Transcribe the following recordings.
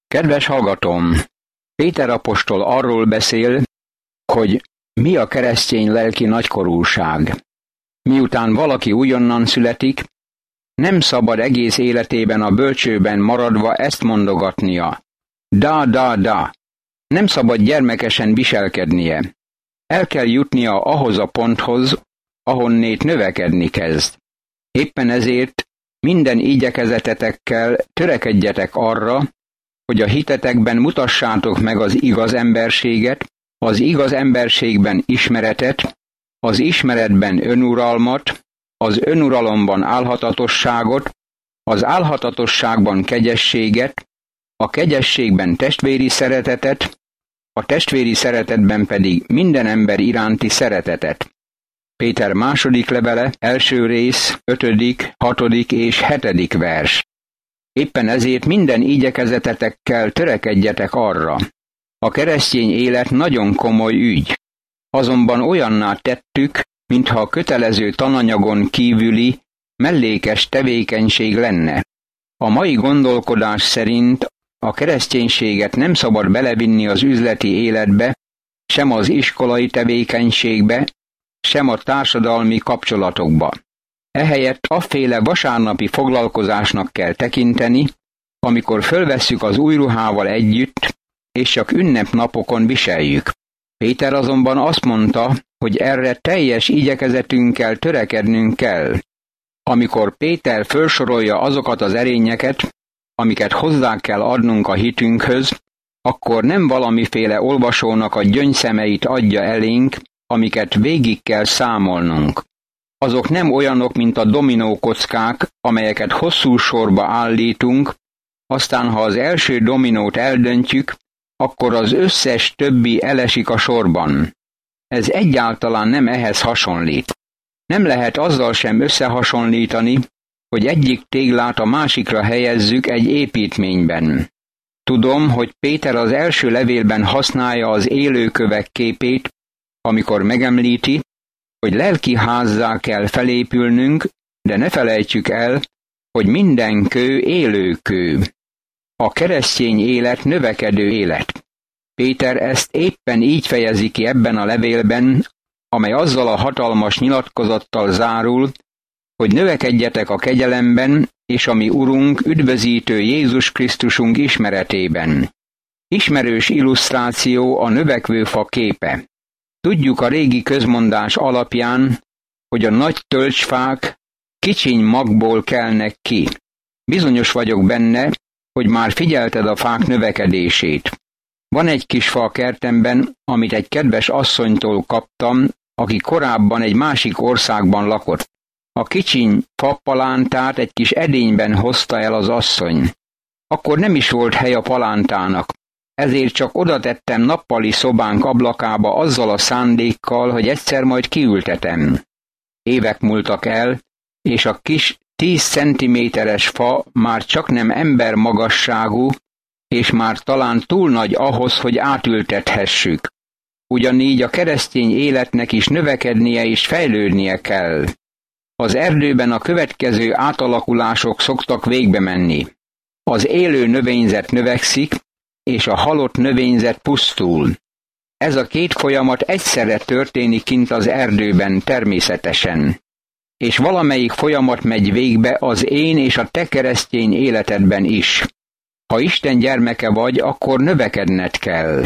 Kedves hallgatóm! Péter apostol arról beszél, hogy mi a keresztény lelki nagykorúság. Miután valaki újonnan születik, nem szabad egész életében a bölcsőben maradva ezt mondogatnia. Da. Nem szabad gyermekesen viselkednie. El kell jutnia ahhoz a ponthoz, ahonnét növekedni kezd. Éppen ezért minden igyekezetetekkel törekedjetek arra, hogy a hitetekben mutassátok meg az igaz emberséget, az igaz emberségben ismeretet, az ismeretben önuralmat, az önuralomban álhatatosságot, az álhatatosságban kegyességet, a kegyességben testvéri szeretetet, a testvéri szeretetben pedig minden ember iránti szeretetet. Péter második levele, első rész, 5., 6. és 7. vers. Éppen ezért minden igyekezetetekkel törekedjetek arra. A keresztény élet nagyon komoly ügy. Azonban olyanná tettük, mintha a kötelező tananyagon kívüli, mellékes tevékenység lenne. A mai gondolkodás szerint a kereszténységet nem szabad belevinni az üzleti életbe, sem az iskolai tevékenységbe, sem a társadalmi kapcsolatokba. Ehelyett afféle vasárnapi foglalkozásnak kell tekinteni, amikor fölvesszük az új ruhával együtt, és csak ünnepnapokon viseljük. Péter azonban azt mondta, hogy erre teljes igyekezetünkkel törekednünk kell. Amikor Péter felsorolja azokat az erényeket, amiket hozzá kell adnunk a hitünkhöz, akkor nem valamiféle olvasónak a gyöngyszemeit adja elénk, amiket végig kell számolnunk. Azok nem olyanok, mint a dominókockák, amelyeket hosszú sorba állítunk, aztán ha az első dominót eldöntjük, akkor az összes többi elesik a sorban. Ez egyáltalán nem ehhez hasonlít. Nem lehet azzal sem összehasonlítani, hogy egyik téglát a másikra helyezzük egy építményben. Tudom, hogy Péter az első levélben használja az élőkövek képét, amikor megemlíti, hogy lelki házzá kell felépülnünk, de ne felejtsük el, hogy minden kő élőkő. A keresztény élet növekedő élet. Péter ezt éppen így fejezi ki ebben a levélben, amely azzal a hatalmas nyilatkozattal zárul, hogy növekedjetek a kegyelemben és a mi Urunk, üdvözítő Jézus Krisztusunk ismeretében. Ismerős illusztráció a növekvő fa képe. Tudjuk a régi közmondás alapján, hogy a nagy tölgyfák kicsiny magból kelnek ki. Bizonyos vagyok benne, hogy már figyelted a fák növekedését. Van egy kis fa a kertemben, amit egy kedves asszonytól kaptam, aki korábban egy másik országban lakott. A kicsiny fapalántát egy kis edényben hozta el az asszony. Akkor nem is volt hely a palántának, ezért csak oda tettem nappali szobánk ablakába azzal a szándékkal, hogy egyszer majd kiültetem. Évek múltak el, és a kis 10 centiméteres fa már csak nem embermagasságú, és már talán túl nagy ahhoz, hogy átültethessük. Ugyanígy a keresztény életnek is növekednie és fejlődnie kell. Az erdőben a következő átalakulások szoktak végbe menni. Az élő növényzet növekszik, és a halott növényzet pusztul. Ez a két folyamat egyszerre történik kint az erdőben természetesen. És valamelyik folyamat megy végbe az én és a te keresztény életedben is. Ha Isten gyermeke vagy, akkor növekedned kell.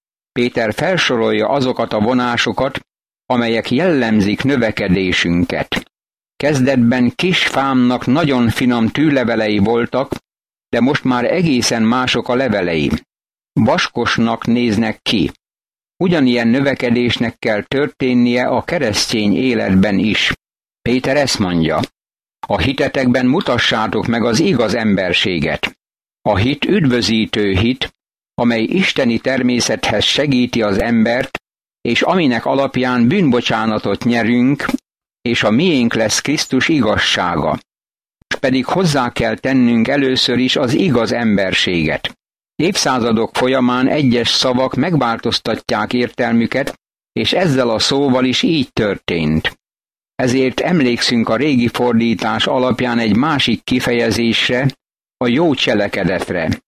Péter felsorolja azokat a vonásokat, amelyek jellemzik növekedésünket. Kezdetben kis fámnak nagyon finom tűlevelei voltak, de most már egészen mások a levelei. Vaskosnak néznek ki. Ugyanilyen növekedésnek kell történnie a keresztény életben is. Péter ezt mondja: a hitetekben mutassátok meg az igaz emberséget. A hit üdvözítő hit, amely isteni természethez segíti az embert, és aminek alapján bűnbocsánatot nyerünk, és a miénk lesz Krisztus igazsága. Most pedig hozzá kell tennünk először is az igaz emberséget. Évszázadok folyamán egyes szavak megváltoztatják értelmüket, és ezzel a szóval is így történt. Ezért emlékszünk a régi fordítás alapján egy másik kifejezésre, a jó cselekedetre.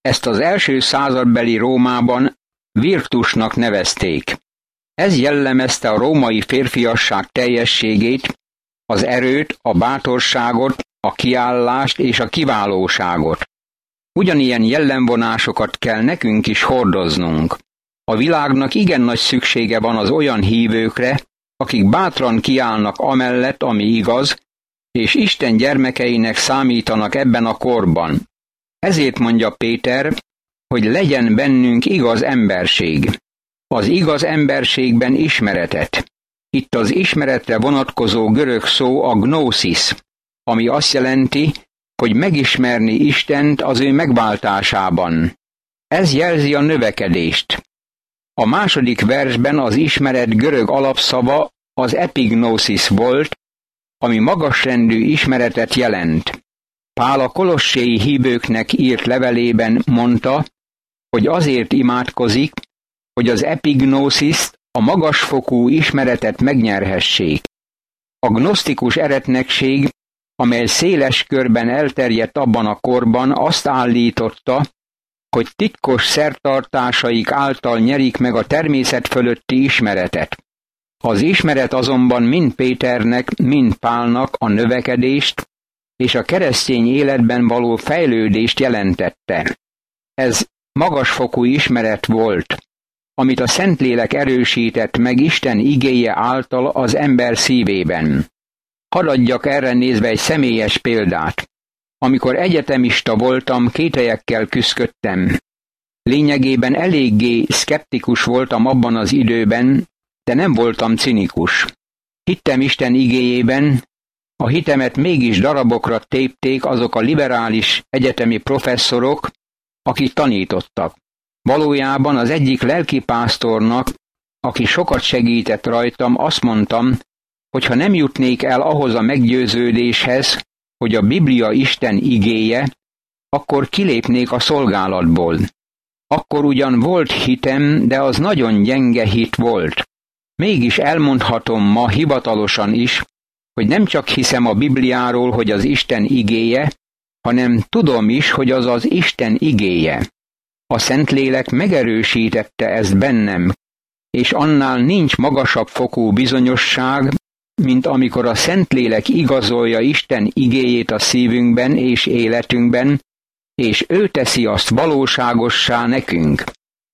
Ezt az első századbeli Rómában virtusnak nevezték. Ez jellemezte a római férfiasság teljességét, az erőt, a bátorságot, a kiállást és a kiválóságot. Ugyanilyen jellemvonásokat kell nekünk is hordoznunk. A világnak igen nagy szüksége van az olyan hívőkre, akik bátran kiállnak amellett, ami igaz, és Isten gyermekeinek számítanak ebben a korban. Ezért mondja Péter, hogy legyen bennünk igaz emberség. Az igaz emberségben ismeretet. Itt az ismeretre vonatkozó görög szó a gnószis, ami azt jelenti, hogy megismerni Istent az ő megváltásában. Ez jelzi a növekedést. A második versben az ismeret görög alapszava az epignosis volt, ami magasrendű ismeretet jelent. Pál a kolosséi hívőknek írt levelében mondta, hogy azért imádkozik, hogy az epignósziszt, a magasfokú ismeretet megnyerhessék. A gnosztikus eretnekség, amely széles körben elterjedt abban a korban, azt állította, hogy titkos szertartásaik által nyerik meg a természet fölötti ismeretet. Az ismeret azonban mind Péternek, mind Pálnak a növekedést és a keresztény életben való fejlődést jelentette. Ez magasfokú ismeret volt, amit a Szentlélek erősített meg Isten igéje által az ember szívében. Hadd adjak erre nézve egy személyes példát. Amikor egyetemista voltam, kételyekkel küszködtem. Lényegében eléggé szkeptikus voltam abban az időben, de nem voltam cinikus. Hittem Isten igéjében, a hitemet mégis darabokra tépték azok a liberális egyetemi professzorok, akik tanítottak. Valójában az egyik lelkipásztornak, aki sokat segített rajtam, azt mondtam, hogy ha nem jutnék el ahhoz a meggyőződéshez, hogy a Biblia Isten igéje, akkor kilépnék a szolgálatból. Akkor ugyan volt hitem, de az nagyon gyenge hit volt. Mégis elmondhatom ma hivatalosan is, hogy nem csak hiszem a Bibliáról, hogy az Isten igéje, hanem tudom is, hogy az az Isten igéje. A Szentlélek megerősítette ezt bennem, és annál nincs magasabb fokú bizonyosság, mint amikor a Szentlélek igazolja Isten igéjét a szívünkben és életünkben, és ő teszi azt valóságossá nekünk.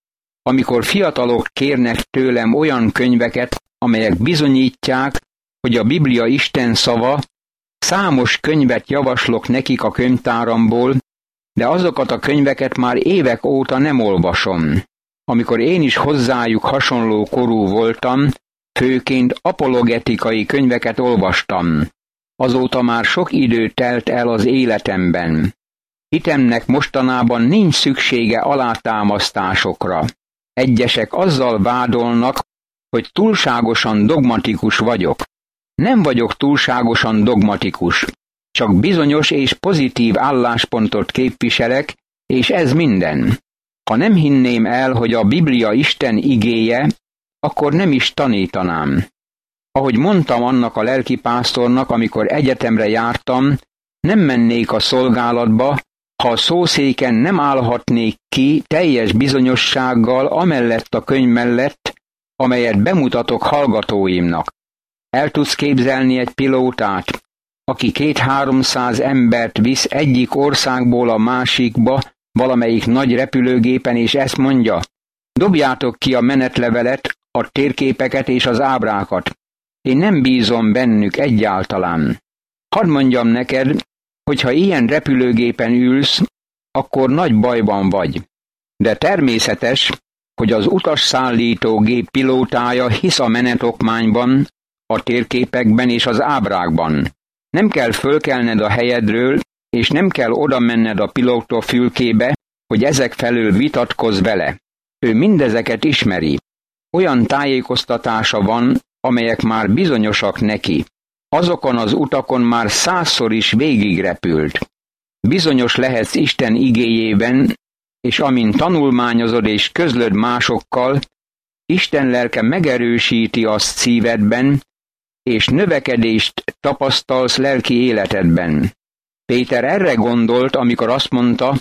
Amikor fiatalok kérnek tőlem olyan könyveket, amelyek bizonyítják, hogy a Biblia Isten szava, számos könyvet javaslok nekik a könyvtáramból, de azokat a könyveket már évek óta nem olvasom. Amikor én is hozzájuk hasonló korú voltam, főként apologetikai könyveket olvastam. Azóta már sok idő telt el az életemben. Hitemnek mostanában nincs szüksége alátámasztásokra. Egyesek azzal vádolnak, hogy túlságosan dogmatikus vagyok. Nem vagyok túlságosan dogmatikus, csak bizonyos és pozitív álláspontot képviselek, és ez minden. Ha nem hinném el, hogy a Biblia Isten igéje, akkor nem is tanítanám. Ahogy mondtam annak a lelkipásztornak, amikor egyetemre jártam, nem mennék a szolgálatba, ha a szószéken nem állhatnék ki teljes bizonyossággal amellett a könyv mellett, amelyet bemutatok hallgatóimnak. El tudsz képzelni egy pilótát, aki 200-300 embert visz egyik országból a másikba, valamelyik nagy repülőgépen, és ezt mondja: dobjátok ki a menetlevelet, a térképeket és az ábrákat. Én nem bízom bennük egyáltalán. Hadd mondjam neked, hogy ha ilyen repülőgépen ülsz, akkor nagy bajban vagy. De természetes, hogy az utasszállító gép pilótája hisz a menetokmányban, a térképekben és az ábrákban. Nem kell fölkelned a helyedről, és nem kell oda menned a pilóta fülkébe, hogy ezek felől vitatkozz vele. Ő mindezeket ismeri. Olyan tájékoztatása van, amelyek már bizonyosak neki. Azokon az utakon már 100-szor is végigrepült. Bizonyos lehetsz Isten igéjében, és amint tanulmányozod és közlöd másokkal, Isten lelke megerősíti azt szívedben, és növekedést tapasztalsz lelki életedben. Péter erre gondolt, amikor azt mondta,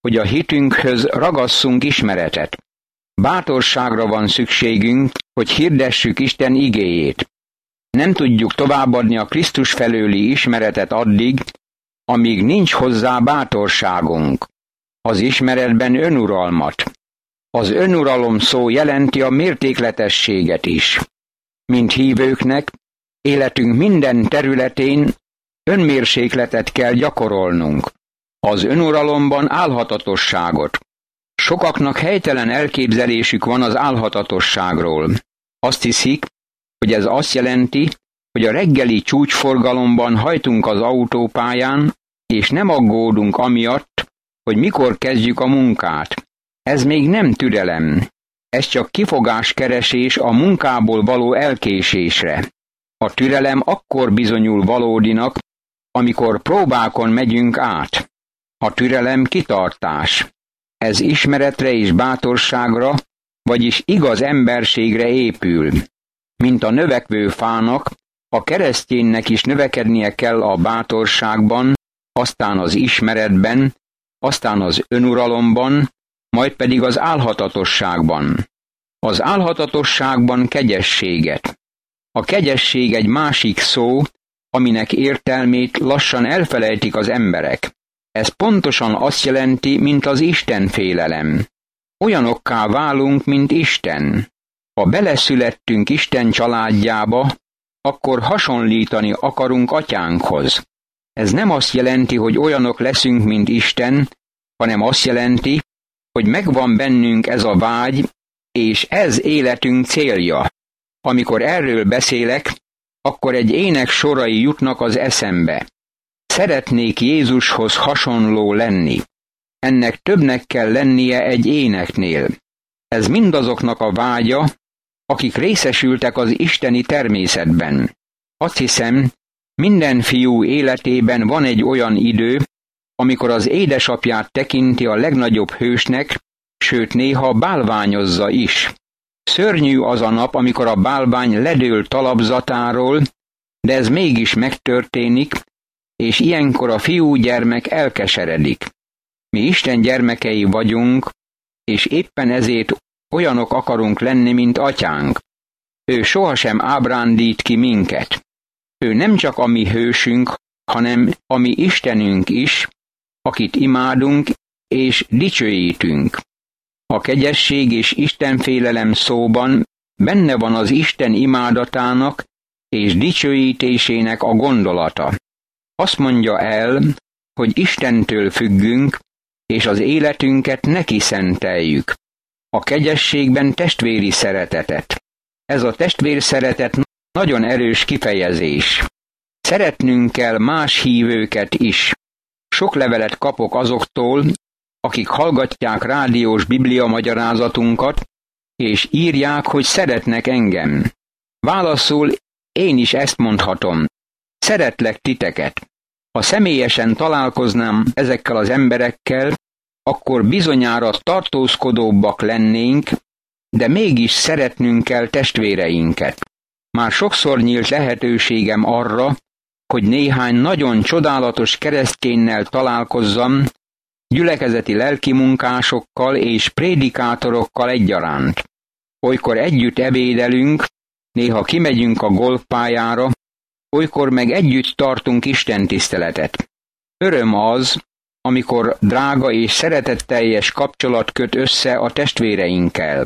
hogy a hitünkhöz ragasszunk ismeretet. Bátorságra van szükségünk, hogy hirdessük Isten igéjét. Nem tudjuk továbbadni a Krisztus felőli ismeretet addig, amíg nincs hozzá bátorságunk. Az ismeretben önuralmat. Az önuralom szó jelenti a mértékletességet is. Mint hívőknek, életünk minden területén önmérsékletet kell gyakorolnunk. Az önuralomban álhatatosságot. Sokaknak helytelen elképzelésük van az álhatatosságról. Azt hiszik, hogy ez azt jelenti, hogy a reggeli csúcsforgalomban hajtunk az autópályán, és nem aggódunk amiatt, hogy mikor kezdjük a munkát. Ez még nem türelem. Ez csak kifogáskeresés a munkából való elkésésre. A türelem akkor bizonyul valódinak, amikor próbákon megyünk át. A türelem kitartás. Ez ismeretre és bátorságra, vagyis igaz emberségre épül. Mint a növekvő fának, a kereszténynek is növekednie kell a bátorságban, aztán az ismeretben, aztán az önuralomban, majd pedig az álhatatosságban. Az álhatatosságban kegyességet. A kegyesség egy másik szó, aminek értelmét lassan elfelejtik az emberek. Ez pontosan azt jelenti, mint az Istenfélelem. Olyanokká válunk, mint Isten. Ha beleszülettünk Isten családjába, akkor hasonlítani akarunk atyánkhoz. Ez nem azt jelenti, hogy olyanok leszünk, mint Isten, hanem azt jelenti, hogy megvan bennünk ez a vágy, és ez életünk célja. Amikor erről beszélek, akkor egy ének sorai jutnak az eszembe. Szeretnék Jézushoz hasonló lenni. Ennek többnek kell lennie egy éneknél. Ez mindazoknak a vágya, akik részesültek az isteni természetben. Azt hiszem, minden fiú életében van egy olyan idő, amikor az édesapját tekinti a legnagyobb hősnek, sőt néha bálványozza is. Szörnyű az a nap, amikor a bálvány ledől talapzatáról, de ez mégis megtörténik, és ilyenkor a fiúgyermek elkeseredik. Mi Isten gyermekei vagyunk, és éppen ezért olyanok akarunk lenni, mint atyánk. Ő sohasem ábrándít ki minket. Ő nem csak a mi hősünk, hanem a mi Istenünk is, akit imádunk és dicsőítünk. A kegyesség és istenfélelem szóban benne van az Isten imádatának és dicsőítésének a gondolata. Azt mondja el, hogy Istentől függünk, és az életünket neki szenteljük. A kegyességben testvéri szeretetet. Ez a testvérszeretet nagyon erős kifejezés. Szeretnünk kell más hívőket is. Sok levelet kapok azoktól, akik hallgatják rádiós Biblia magyarázatunkat, és írják, hogy szeretnek engem. Válaszul én is ezt mondhatom. Szeretlek titeket. Ha személyesen találkoznám ezekkel az emberekkel, akkor bizonyára tartózkodóbbak lennénk, de mégis szeretnünk kell testvéreinket. Már sokszor nyílt lehetőségem arra, hogy néhány nagyon csodálatos kereszténynel találkozzam, gyülekezeti lelkimunkásokkal és prédikátorokkal egyaránt. Olykor együtt ebédelünk, néha kimegyünk a golfpályára, olykor meg együtt tartunk istentiszteletet. Öröm az, amikor drága és szeretetteljes kapcsolat köt össze a testvéreinkkel.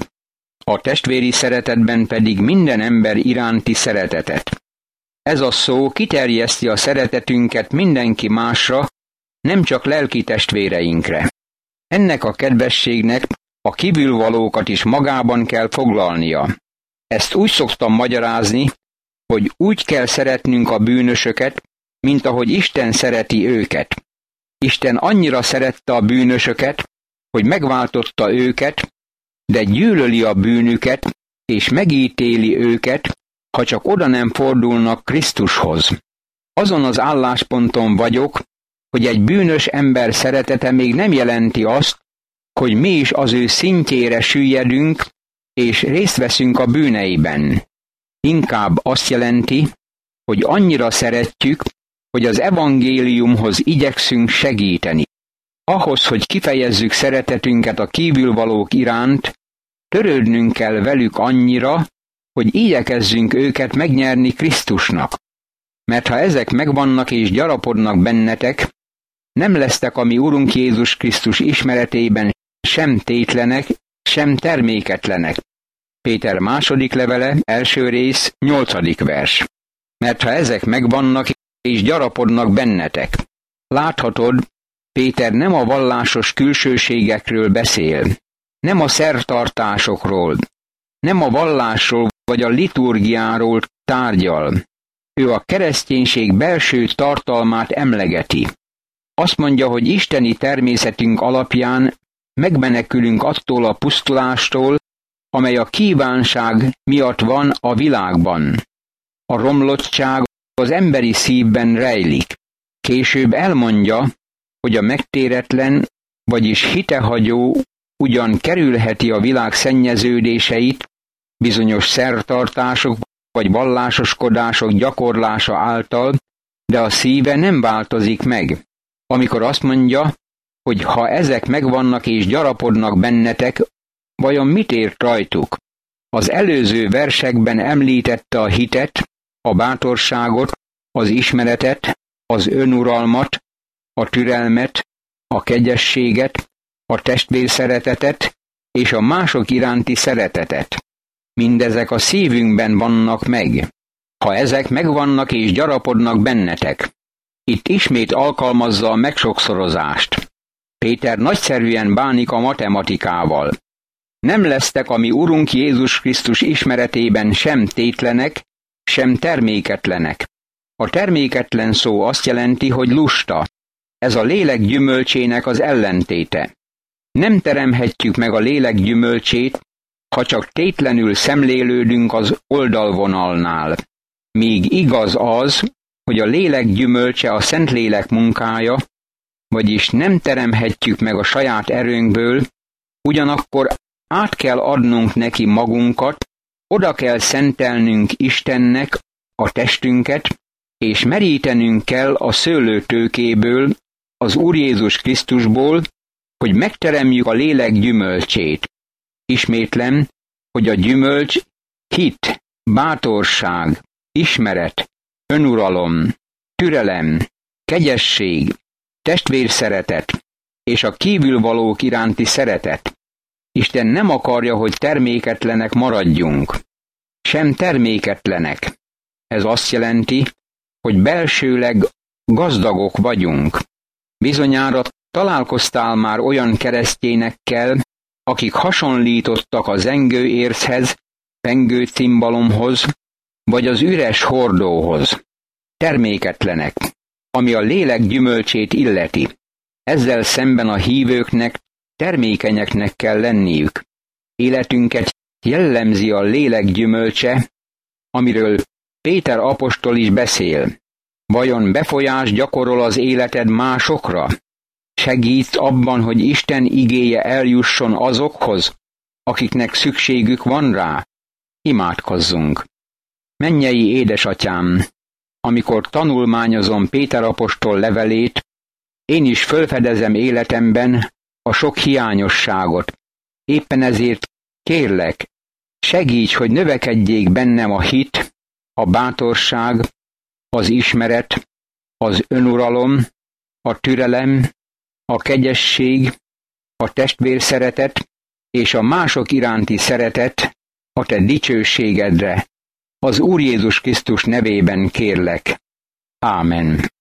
A testvéri szeretetben pedig minden ember iránti szeretetet. Ez a szó kiterjeszti a szeretetünket mindenki másra, nem csak lelki testvéreinkre. Ennek a kedvességnek a kívülvalókat is magában kell foglalnia. Ezt úgy szoktam magyarázni, hogy úgy kell szeretnünk a bűnösöket, mint ahogy Isten szereti őket. Isten annyira szerette a bűnösöket, hogy megváltotta őket, de gyűlöli a bűnüket, és megítéli őket, ha csak oda nem fordulnak Krisztushoz. Azon az állásponton vagyok, hogy egy bűnös ember szeretete még nem jelenti azt, hogy mi is az ő szintjére süllyedünk, és részt veszünk a bűneiben. Inkább azt jelenti, hogy annyira szeretjük, hogy az evangéliumhoz igyekszünk segíteni. Ahhoz, hogy kifejezzük szeretetünket a kívülvalók iránt, törődnünk kell velük annyira, hogy igyekezzünk őket megnyerni Krisztusnak. Mert ha ezek megvannak és gyarapodnak bennetek, nem lesztek a mi Urunk Jézus Krisztus ismeretében sem tétlenek, sem terméketlenek. Péter második levele, első rész, 8. vers. Mert ha ezek megvannak és gyarapodnak bennetek. Láthatod, Péter nem a vallásos külsőségekről beszél, nem a szertartásokról, nem a vallásról vagy a liturgiáról tárgyal. Ő a kereszténység belső tartalmát emlegeti. Azt mondja, hogy isteni természetünk alapján megmenekülünk attól a pusztulástól, amely a kívánság miatt van a világban. A romlottság az emberi szívben rejlik. Később elmondja, hogy a megtéretlen, vagyis hitehagyó ugyan kerülheti a világ szennyeződéseit, bizonyos szertartások vagy vallásoskodások gyakorlása által, de a szíve nem változik meg. Amikor azt mondja, hogy ha ezek megvannak és gyarapodnak bennetek, vajon mit ért rajtuk? Az előző versekben említette a hitet, a bátorságot, az ismeretet, az önuralmat, a türelmet, a kegyességet, a testvérszeretetet és a mások iránti szeretetet. Mindezek a szívünkben vannak meg. Ha ezek megvannak és gyarapodnak bennetek. Itt ismét alkalmazza a megsokszorozást. Péter nagyszerűen bánik a matematikával. Nem lesztek a mi Urunk Jézus Krisztus ismeretében sem tétlenek, sem terméketlenek. A terméketlen szó azt jelenti, hogy lusta. Ez a lélek gyümölcsének az ellentéte. Nem teremhetjük meg a lélek gyümölcsét, ha csak tétlenül szemlélődünk az oldalvonalnál. Míg igaz az, hogy a lélek gyümölcse a Szentlélek munkája, vagyis nem teremhetjük meg a saját erőnkből, ugyanakkor át kell adnunk neki magunkat, oda kell szentelnünk Istennek a testünket, és merítenünk kell a szőlőtőkéből, az Úr Jézus Krisztusból, hogy megteremjük a lélek gyümölcsét. Ismétlem, hogy a gyümölcs hit, bátorság, ismeret, önuralom, türelem, kegyesség, testvérszeretet és a kívülvalók iránti szeretet. Isten nem akarja, hogy terméketlenek maradjunk. Sem terméketlenek. Ez azt jelenti, hogy belsőleg gazdagok vagyunk. Bizonyára találkoztál már olyan keresztényekkel, akik hasonlítottak a zengőérchez, pengő cimbalomhoz, vagy az üres hordóhoz. Terméketlenek, ami a lélek gyümölcsét illeti. Ezzel szemben a hívőknek termékenyeknek kell lenniük. Életünket jellemzi a lélek gyümölcse, amiről Péter apostol is beszél. Vajon befolyást gyakorol az életed másokra? Segítsz abban, hogy Isten igéje eljusson azokhoz, akiknek szükségük van rá? Imádkozzunk! Mennyei édesatyám, amikor tanulmányozom Péter apostol levelét, én is fölfedezem életemben a sok hiányosságot. Éppen ezért kérlek, segíts, hogy növekedjék bennem a hit, a bátorság, az ismeret, az önuralom, a türelem, a kegyesség, a testvérszeretet és a mások iránti szeretet a te dicsőségedre. Az Úr Jézus Krisztus nevében kérlek. Ámen.